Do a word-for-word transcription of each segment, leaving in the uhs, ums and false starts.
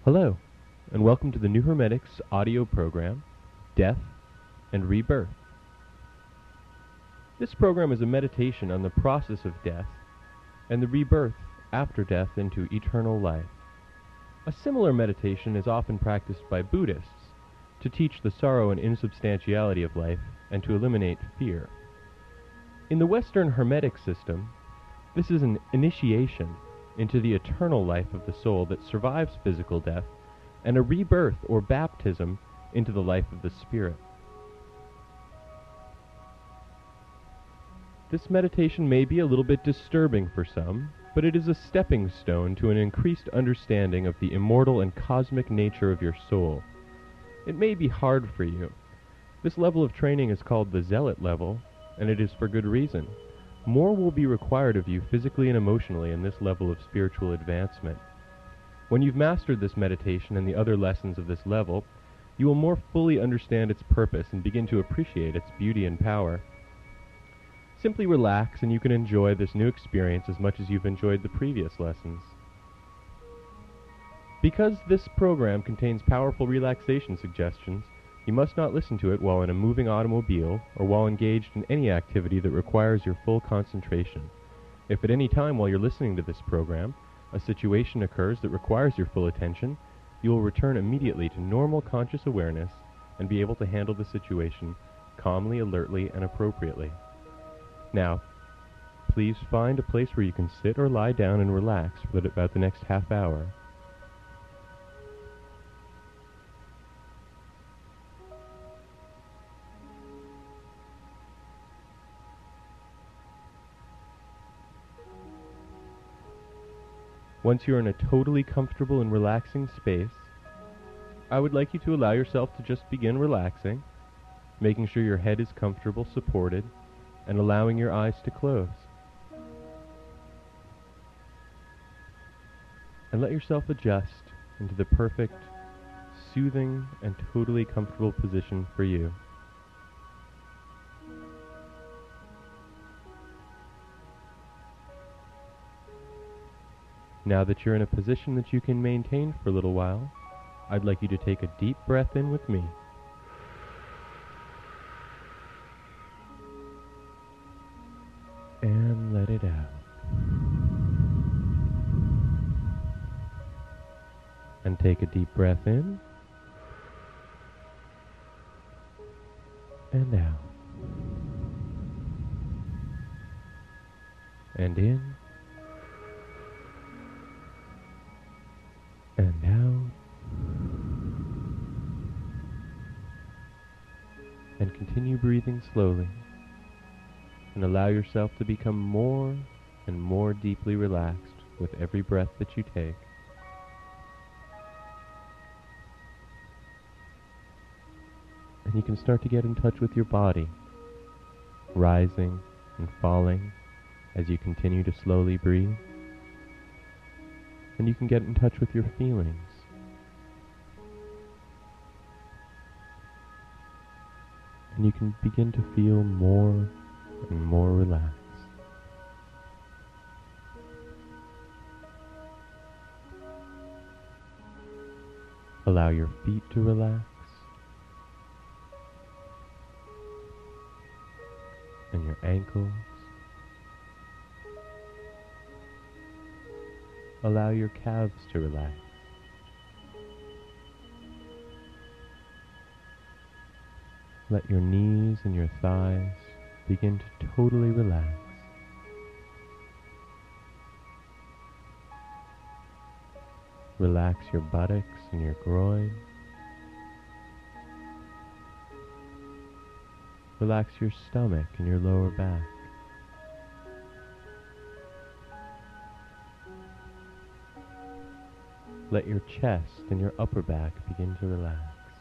Hello, and welcome to the New Hermetics audio program, Death and Rebirth. This program is a meditation on the process of death and the rebirth after death into eternal life. A similar meditation is often practiced by Buddhists to teach the sorrow and insubstantiality of life and to eliminate fear. In the Western Hermetic system, this is an initiation into the eternal life of the soul that survives physical death, and a rebirth or baptism into the life of the spirit. This meditation may be a little bit disturbing for some, but it is a stepping stone to an increased understanding of the immortal and cosmic nature of your soul. It may be hard for you. This level of training is called the Zealot level, and it is for good reason. More will be required of you physically and emotionally in this level of spiritual advancement. When you've mastered this meditation and the other lessons of this level, you will more fully understand its purpose and begin to appreciate its beauty and power. Simply relax and you can enjoy this new experience as much as you've enjoyed the previous lessons. Because this program contains powerful relaxation suggestions, you must not listen to it while in a moving automobile or while engaged in any activity that requires your full concentration. If at any time while you're listening to this program, a situation occurs that requires your full attention, you will return immediately to normal conscious awareness and be able to handle the situation calmly, alertly, and appropriately. Now, please find a place where you can sit or lie down and relax for about the next half hour. Once you're in a totally comfortable and relaxing space, I would like you to allow yourself to just begin relaxing, making sure your head is comfortable, supported, and allowing your eyes to close. And let yourself adjust into the perfect, soothing, and totally comfortable position for you. Now that you're in a position that you can maintain for a little while, I'd like you to take a deep breath in with me. And let it out. And take a deep breath in. And out. And in. And out. And continue breathing slowly. And allow yourself to become more and more deeply relaxed with every breath that you take. And you can start to get in touch with your body, rising and falling as you continue to slowly breathe. And you can get in touch with your feelings. And you can begin to feel more and more relaxed. Allow your feet to relax. And your ankles. Allow your calves to relax. Let your knees and your thighs begin to totally relax. Relax your buttocks and your groin. Relax your stomach and your lower back. Let your chest and your upper back begin to relax.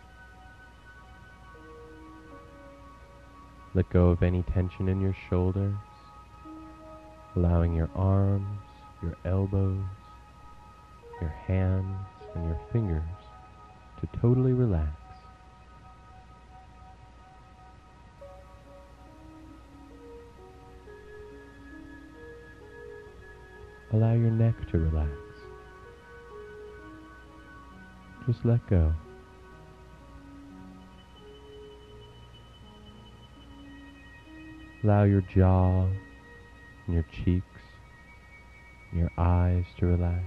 Let go of any tension in your shoulders, allowing your arms, your elbows, your hands, and your fingers to totally relax. Allow your neck to relax. Just let go. Allow your jaw and your cheeks and your eyes to relax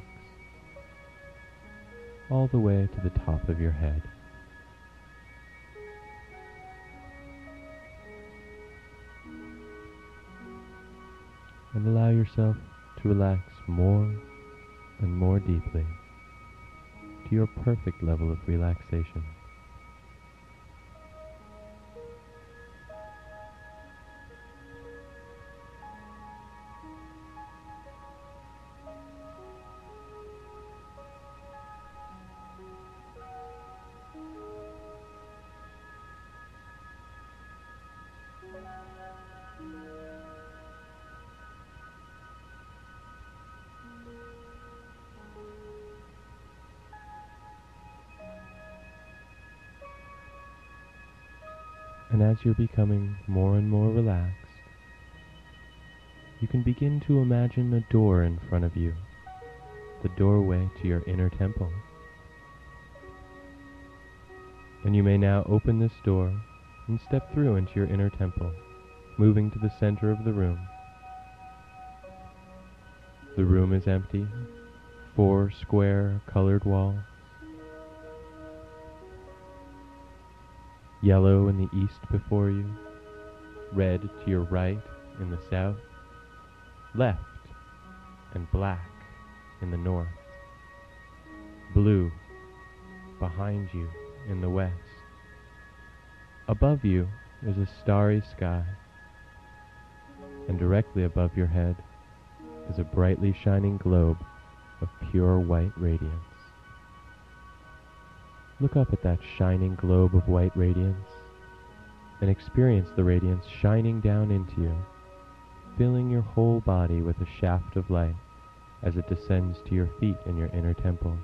all the way to the top of your head. And allow yourself to relax more and more deeply to your perfect level of relaxation. And as you're becoming more and more relaxed, you can begin to imagine a door in front of you, the doorway to your inner temple. And you may now open this door and step through into your inner temple, moving to the center of the room. The room is empty, four square colored walls. Yellow in the east before you, red to your right in the south, left and black in the north, blue behind you in the west. Above you is a starry sky, and directly above your head is a brightly shining globe of pure white radiance. Look up at that shining globe of white radiance and experience the radiance shining down into you, filling your whole body with a shaft of light as it descends to your feet in your inner temple.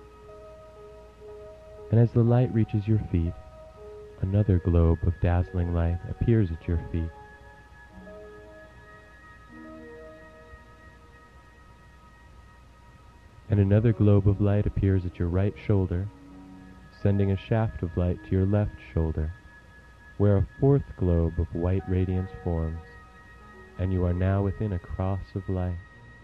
And as the light reaches your feet, another globe of dazzling light appears at your feet. And another globe of light appears at your right shoulder, sending a shaft of light to your left shoulder, where a fourth globe of white radiance forms, and you are now within a cross of light.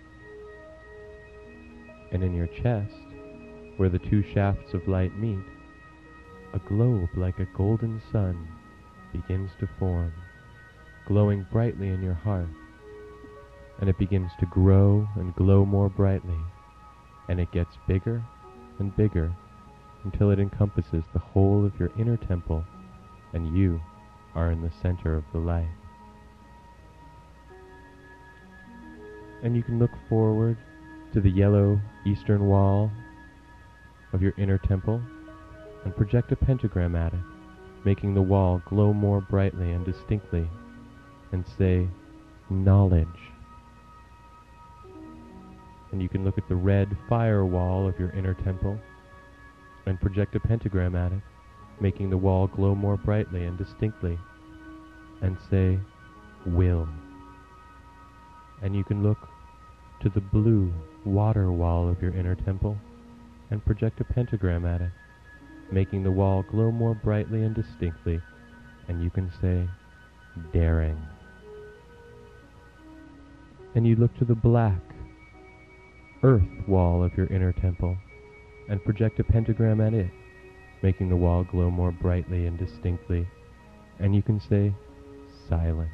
And in your chest, where the two shafts of light meet, a globe like a golden sun begins to form, glowing brightly in your heart, and it begins to grow and glow more brightly, and it gets bigger and bigger until it encompasses the whole of your inner temple, and you are in the center of the light. And you can look forward to the yellow eastern wall of your inner temple and project a pentagram at it, making the wall glow more brightly and distinctly, and say, knowledge. And you can look at the red fire wall of your inner temple and project a pentagram at it, making the wall glow more brightly and distinctly, and say, will. And you can look to the blue water wall of your inner temple and project a pentagram at it, making the wall glow more brightly and distinctly, and you can say, daring. And you look to the black earth wall of your inner temple and project a pentagram at it, making the wall glow more brightly and distinctly, and you can say, silence.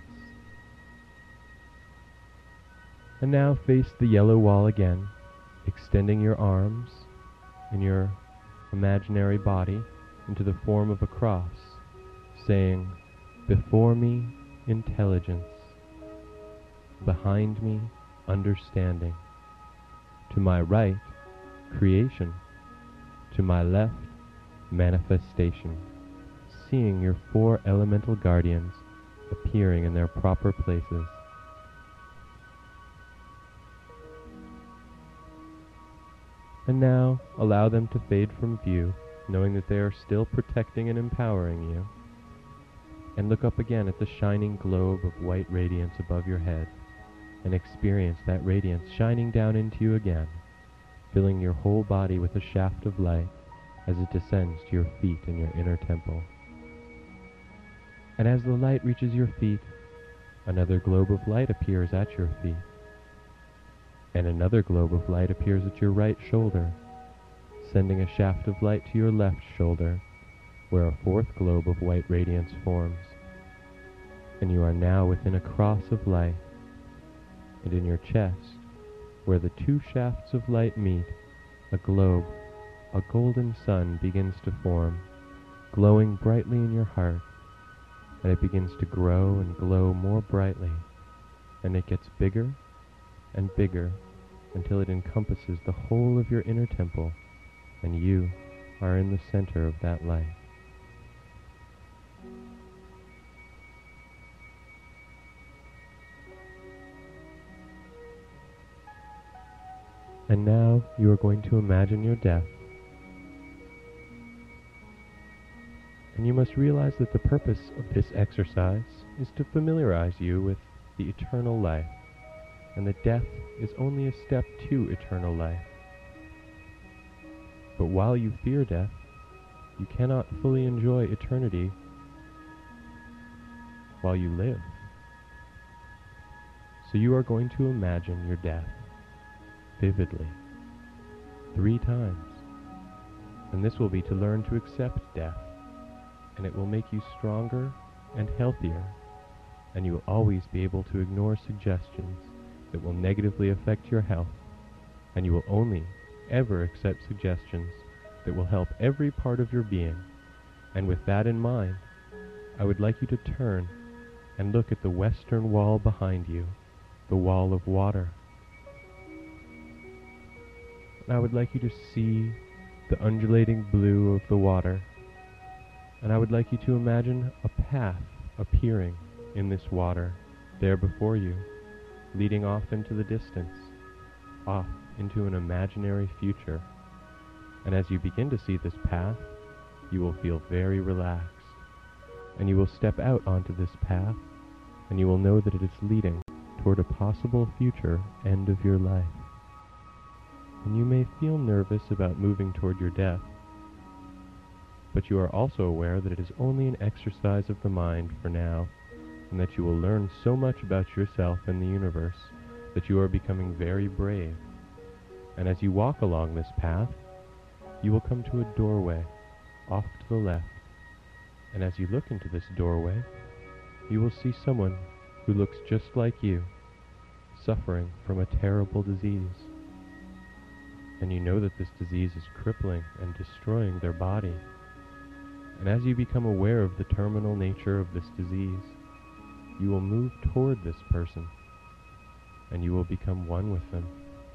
And now face the yellow wall again, extending your arms in your imaginary body into the form of a cross, saying, before me, intelligence, behind me, understanding, to my right, creation, to my left, manifestation, seeing your four elemental guardians appearing in their proper places. And now allow them to fade from view, knowing that they are still protecting and empowering you. And look up again at the shining globe of white radiance above your head, and experience that radiance shining down into you again, filling your whole body with a shaft of light, as it descends to your feet in your inner temple. And as the light reaches your feet, another globe of light appears at your feet. And another globe of light appears at your right shoulder, sending a shaft of light to your left shoulder, where a fourth globe of white radiance forms. And you are now within a cross of light, and in your chest, where the two shafts of light meet, a globe, a golden sun begins to form, glowing brightly in your heart, and it begins to grow and glow more brightly, and it gets bigger and bigger until it encompasses the whole of your inner temple, and you are in the center of that light. And now you are going to imagine your death. And you must realize that the purpose of this exercise is to familiarize you with the eternal life, and that death is only a step to eternal life. But while you fear death, you cannot fully enjoy eternity while you live. So you are going to imagine your death vividly, three times. And this will be to learn to accept death, and it will make you stronger and healthier, and you will always be able to ignore suggestions that will negatively affect your health, and you will only ever accept suggestions that will help every part of your being. And with that in mind, I would like you to turn and look at the western wall behind you, the wall of water. And I would like you to see the undulating blue of the water, and I would like you to imagine a path appearing in this water there before you, leading off into the distance, off into an imaginary future. And as you begin to see this path, you will feel very relaxed, and you will step out onto this path, and you will know that it is leading toward a possible future end of your life. And you may feel nervous about moving toward your death, but you are also aware that it is only an exercise of the mind for now, and that you will learn so much about yourself and the universe that you are becoming very brave. And as you walk along this path, you will come to a doorway off to the left, and as you look into this doorway, you will see someone who looks just like you, suffering from a terrible disease. And you know that this disease is crippling and destroying their body. And as you become aware of the terminal nature of this disease, you will move toward this person, and you will become one with them.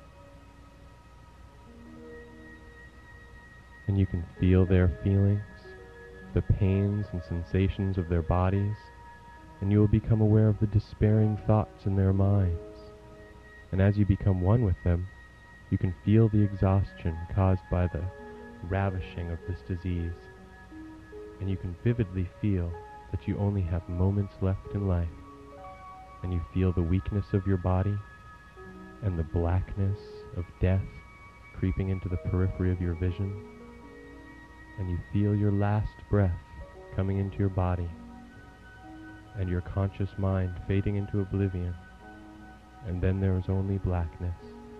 And you can feel their feelings, the pains and sensations of their bodies, and you will become aware of the despairing thoughts in their minds. And as you become one with them, you can feel the exhaustion caused by the ravishing of this disease, and you can vividly feel that you only have moments left in life, and you feel the weakness of your body and the blackness of death creeping into the periphery of your vision, and you feel your last breath coming into your body, and your conscious mind fading into oblivion, and then there is only blackness.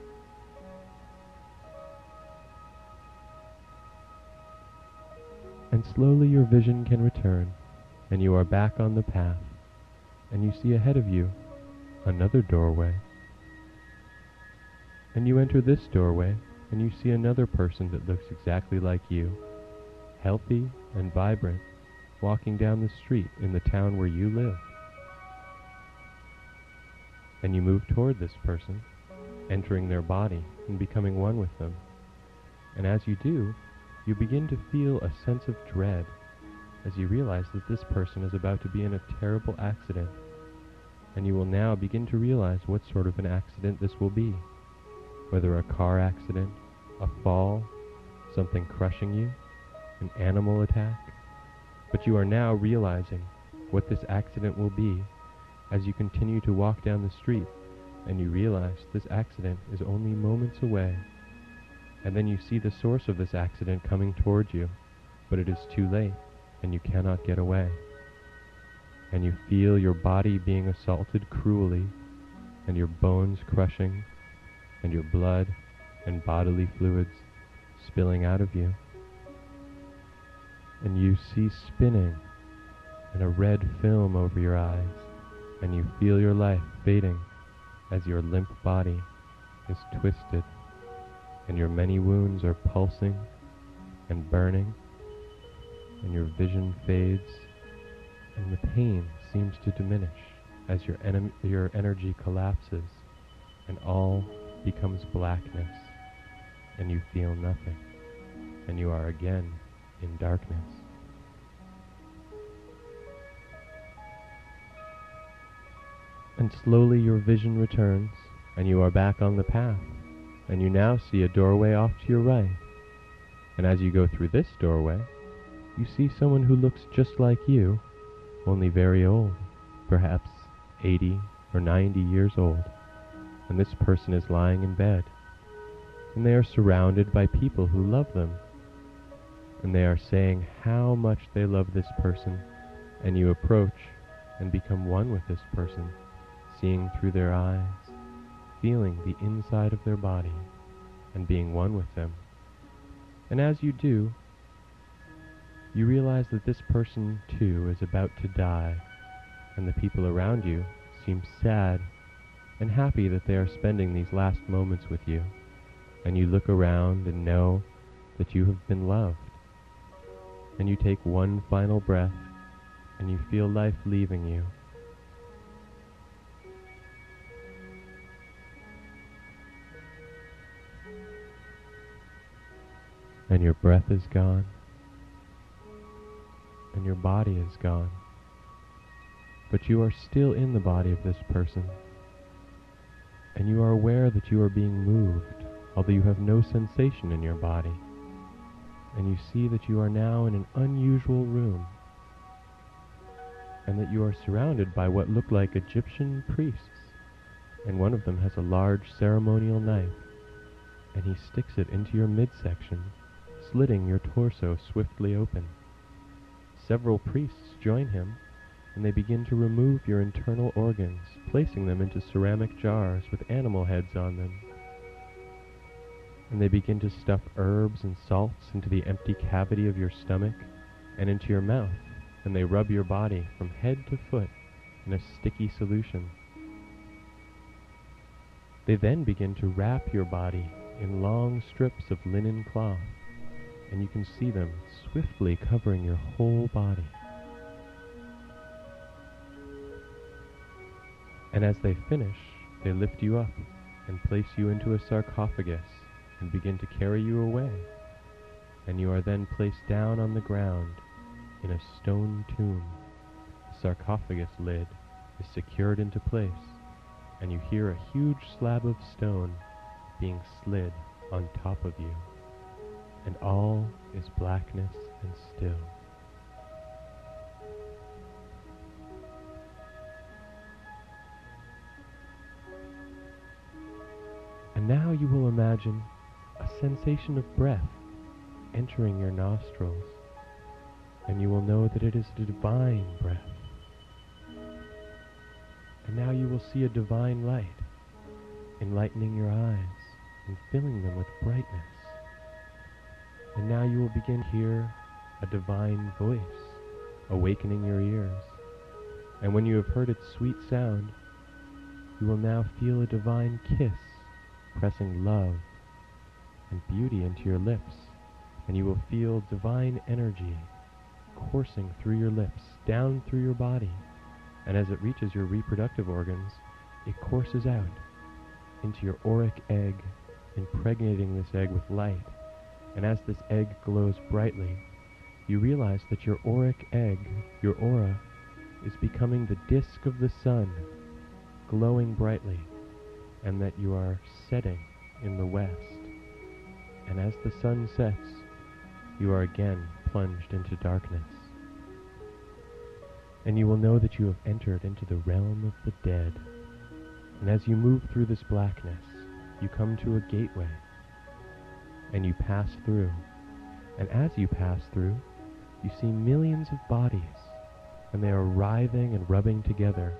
And slowly your vision can return, and you are back on the path, and you see ahead of you another doorway. And you enter this doorway, and you see another person that looks exactly like you, healthy and vibrant, walking down the street in the town where you live. And you move toward this person, entering their body and becoming one with them. And as you do, you begin to feel a sense of dread as you realize that this person is about to be in a terrible accident. And you will now begin to realize what sort of an accident this will be. Whether a car accident, a fall, something crushing you, an animal attack. But you are now realizing what this accident will be as you continue to walk down the street, and you realize this accident is only moments away. And then you see the source of this accident coming towards you, but it is too late, and you cannot get away. And you feel your body being assaulted cruelly, and your bones crushing, and your blood and bodily fluids spilling out of you. And you see spinning and a red film over your eyes, and you feel your life fading as your limp body is twisted, and your many wounds are pulsing and burning, and your vision fades, and the pain seems to diminish as your, enem- your energy collapses, and all becomes blackness, and you feel nothing, and you are again in darkness. And slowly your vision returns, and you are back on the path, and you now see a doorway off to your right. And as you go through this doorway, you see someone who looks just like you, only very old, perhaps eighty or ninety years old. And this person is lying in bed, and they are surrounded by people who love them, and they are saying how much they love this person, and you approach and become one with this person, seeing through their eyes, feeling the inside of their body, and being one with them. And as you do, you realize that this person too is about to die, and the people around you seem sad and happy that they are spending these last moments with you. And you look around and know that you have been loved. And you take one final breath, and you feel life leaving you. And your breath is gone, and your body is gone, but you are still in the body of this person, and you are aware that you are being moved, although you have no sensation in your body, and you see that you are now in an unusual room, and that you are surrounded by what look like Egyptian priests, and one of them has a large ceremonial knife, and he sticks it into your midsection, slitting your torso swiftly open. Several priests join him, and they begin to remove your internal organs, placing them into ceramic jars with animal heads on them. And they begin to stuff herbs and salts into the empty cavity of your stomach and into your mouth, and they rub your body from head to foot in a sticky solution. They then begin to wrap your body in long strips of linen cloth, and you can see them swiftly covering your whole body. And as they finish, they lift you up and place you into a sarcophagus and begin to carry you away, and you are then placed down on the ground in a stone tomb. The sarcophagus lid is secured into place, and you hear a huge slab of stone being slid on top of you, and all is blackness and still. And now you will imagine a sensation of breath entering your nostrils, and you will know that it is a divine breath. And now you will see a divine light enlightening your eyes and filling them with brightness. And now you will begin to hear a divine voice awakening your ears. And when you have heard its sweet sound, you will now feel a divine kiss pressing love and beauty into your lips. And you will feel divine energy coursing through your lips, down through your body. And as it reaches your reproductive organs, it courses out into your auric egg, impregnating this egg with light. And as this egg glows brightly, you realize that your auric egg, your aura, is becoming the disk of the sun, glowing brightly, and that you are setting in the west. And as the sun sets, you are again plunged into darkness. And you will know that you have entered into the realm of the dead. And as you move through this blackness, you come to a gateway. and you pass through. And as you pass through, you see millions of bodies, and they are writhing and rubbing together.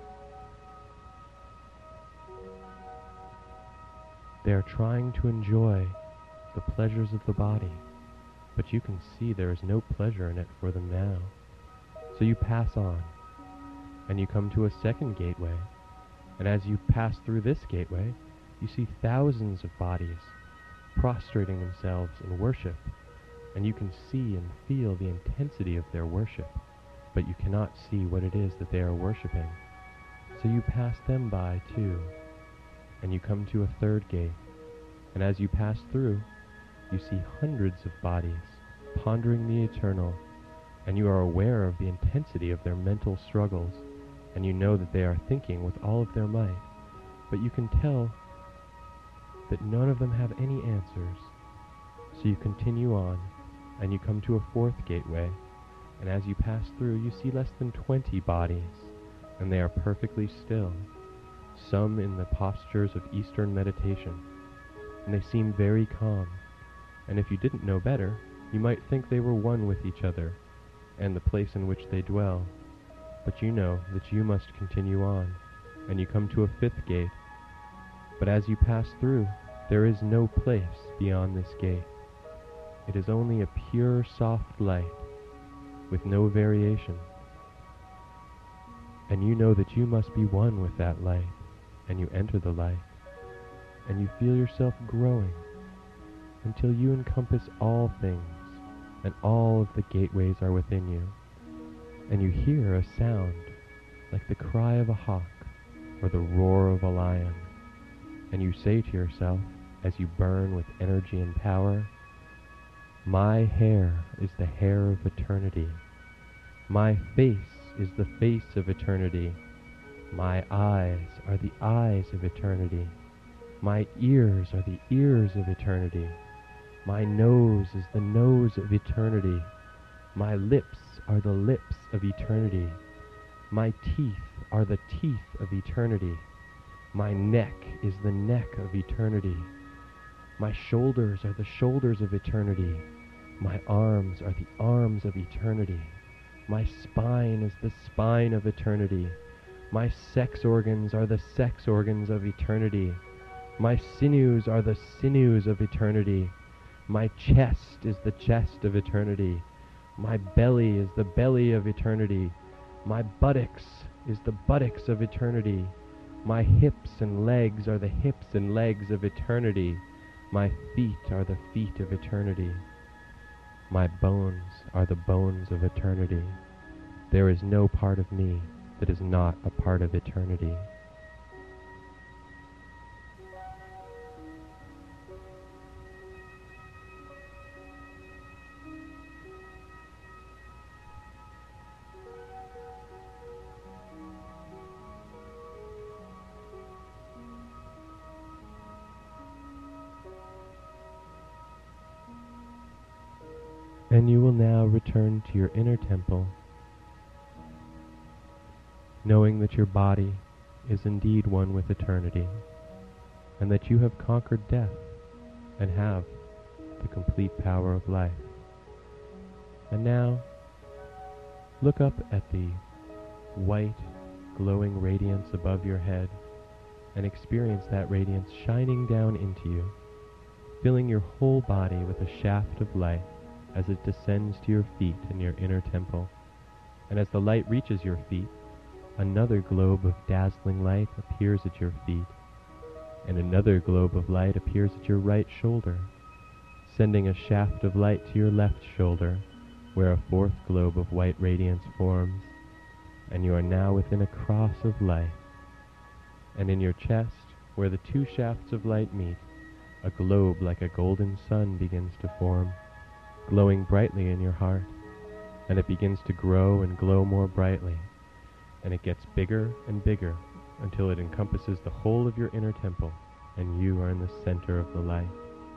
They are trying to enjoy the pleasures of the body, but you can see there is no pleasure in it for them now. So you pass on, and you come to a second gateway, and as you pass through this gateway, you see thousands of bodies prostrating themselves in worship, and you can see and feel the intensity of their worship, but you cannot see what it is that they are worshiping. So you pass them by too, and you come to a third gate, and as you pass through, you see hundreds of bodies pondering the eternal, and you are aware of the intensity of their mental struggles, and you know that they are thinking with all of their might, but you can tell that none of them have any answers. So you continue on, and you come to a fourth gateway, and as you pass through, you see less than twenty bodies, and they are perfectly still, some in the postures of Eastern meditation, and they seem very calm, and if you didn't know better, you might think they were one with each other, and the place in which they dwell, but you know that you must continue on, and you come to a fifth gate, but as you pass through, there is no place beyond this gate. It is only a pure, soft light, with no variation. And you know that you must be one with that light, and you enter the light, and you feel yourself growing, until you encompass all things, and all of the gateways are within you, and you hear a sound like the cry of a hawk, or the roar of a lion, and you say to yourself, as you burn with energy and power, "My hair is the hair of eternity. My face is the face of eternity. My eyes are the eyes of eternity. My ears are the ears of eternity. My nose is the nose of eternity. My lips are the lips of eternity. My teeth are the teeth of eternity. My neck is the neck of eternity. My shoulders are the shoulders of eternity. My arms are the arms of eternity. My spine is the spine of eternity. My sex organs are the sex organs of eternity. My sinews are the sinews of eternity. My chest is the chest of eternity. My belly is the belly of eternity. My buttocks is the buttocks of eternity. My hips and legs are the hips and legs of eternity. My feet are the feet of eternity. My bones are the bones of eternity. There is no part of me that is not a part of eternity." And you will now return to your inner temple, knowing that your body is indeed one with eternity, and that you have conquered death and have the complete power of life. And now, look up at the white, glowing radiance above your head, and experience that radiance shining down into you, filling your whole body with a shaft of light as it descends to your feet in your inner temple. And as the light reaches your feet, another globe of dazzling light appears at your feet, and another globe of light appears at your right shoulder, sending a shaft of light to your left shoulder, where a fourth globe of white radiance forms, and you are now within a cross of light. And in your chest, where the two shafts of light meet, a globe like a golden sun begins to form, glowing brightly in your heart, and it begins to grow and glow more brightly, and it gets bigger and bigger until it encompasses the whole of your inner temple, and you are in the center of the light.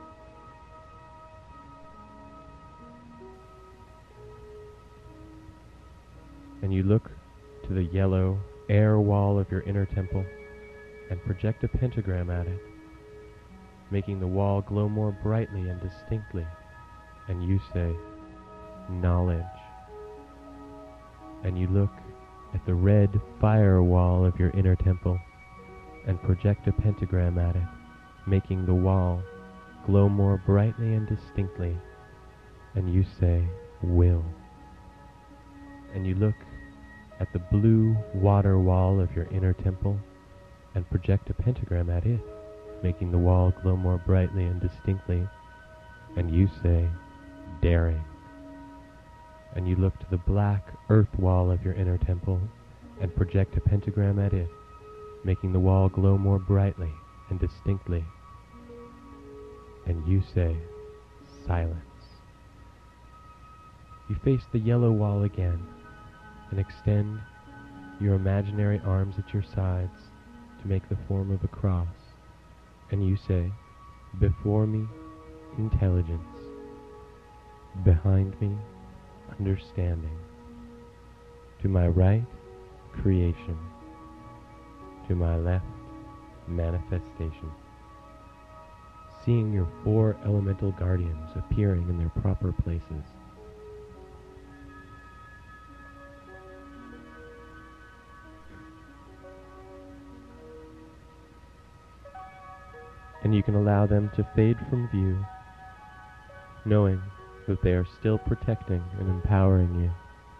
And you look to the yellow air wall of your inner temple and project a pentagram at it. making the wall glow more brightly and distinctly, and you say, knowledge. And you look at the red fire wall of your inner temple and project a pentagram at it, making the wall glow more brightly and distinctly, and you say, will. And you look at the blue water wall of your inner temple and project a pentagram at it, making the wall glow more brightly and distinctly, and you say, daring. And you look to the black earth wall of your inner temple and project a pentagram at it, making the wall glow more brightly and distinctly, and you say, silence. You face the yellow wall again and extend your imaginary arms at your sides to make the form of a cross, and you say, before me, intelligence. Behind me, understanding. To my right, creation. To my left, manifestation. Seeing your four elemental guardians appearing in their proper places. And you can allow them to fade from view, knowing that they are still protecting and empowering you.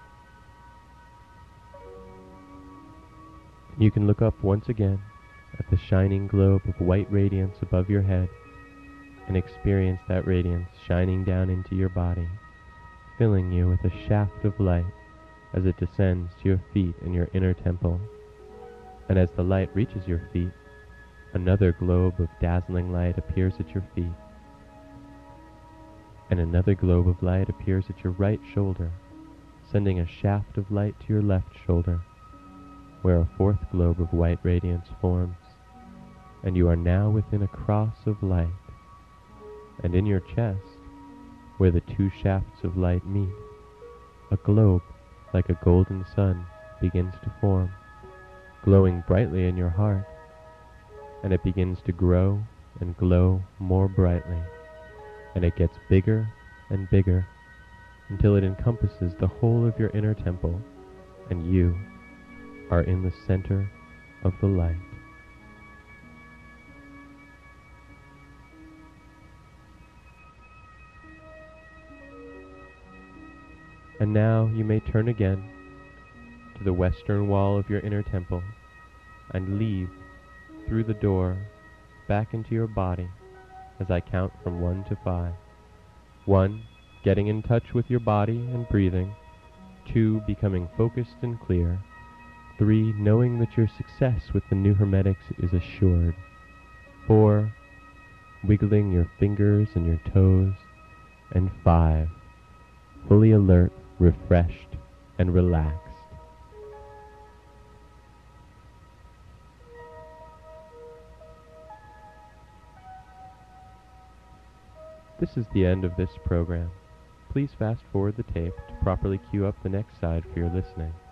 You can look up once again at the shining globe of white radiance above your head and experience that radiance shining down into your body, filling you with a shaft of light as it descends to your feet in your inner temple. And as the light reaches your feet, another globe of dazzling light appears at your feet, and another globe of light appears at your right shoulder, sending a shaft of light to your left shoulder, where a fourth globe of white radiance forms, and you are now within a cross of light, and in your chest, where the two shafts of light meet, a globe like a golden sun begins to form, glowing brightly in your heart, and it begins to grow and glow more brightly, and it gets bigger and bigger until it encompasses the whole of your inner temple, and you are in the center of the light. And now you may turn again to the western wall of your inner temple and leave through the door back into your body as I count from one to five. One, getting in touch with your body and breathing. Two, becoming focused and clear. Three, knowing that your success with the new Hermetics is assured. Four, wiggling your fingers and your toes. And five, fully alert, refreshed, and relaxed. This is the end of this program. Please fast forward the tape to properly cue up the next side for your listening.